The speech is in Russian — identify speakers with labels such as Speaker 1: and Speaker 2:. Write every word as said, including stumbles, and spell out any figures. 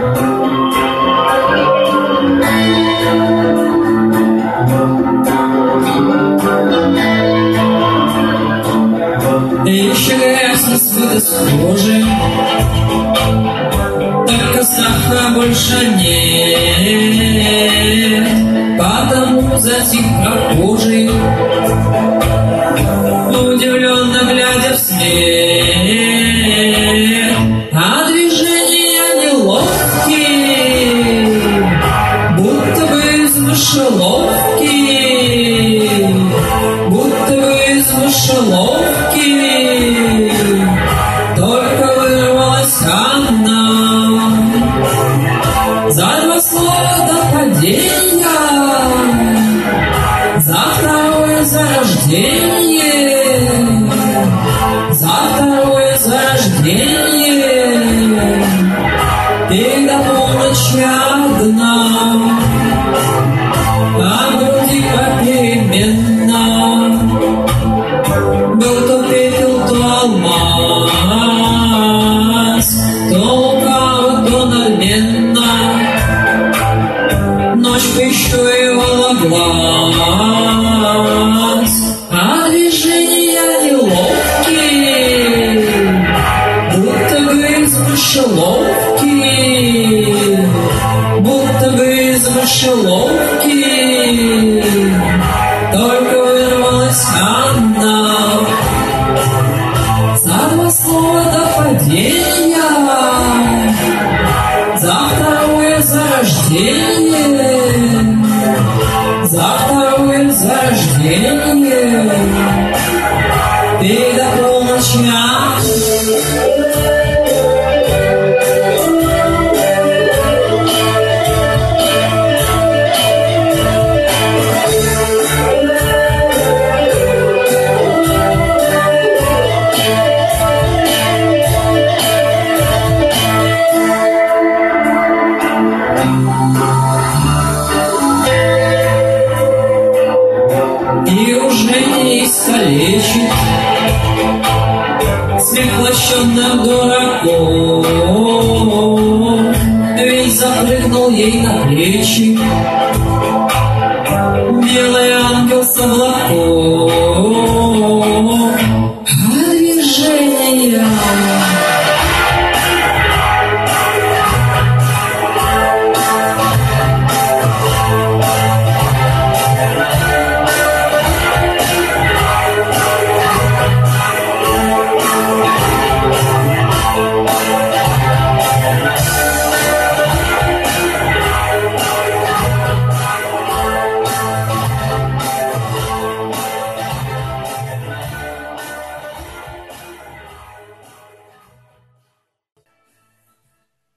Speaker 1: Исчезли следы с кожи, только сахара больше нет, потому затих прохожий, удивленно глядя вслед, а движения неловкие, будто бы из мышеловки, будто бы из мышеловки. Только вырвалась она за два слова до падения, за второе зарождение, за второе зарождение, и до полночи одна, а груди попеременно. Был то пепел, то алмаз, то лукаво, то надменно. Ночь прищуривала глаз, а движения неловкие, будто бы из мышеловки, будто бы из мышеловки. Только вырвалась она за два слова до падения, за второе зарождение, за второе зарождение, и до полночи. И уже не искалечит смех лощенных дураков, ведь запрыгнул ей на плечи белый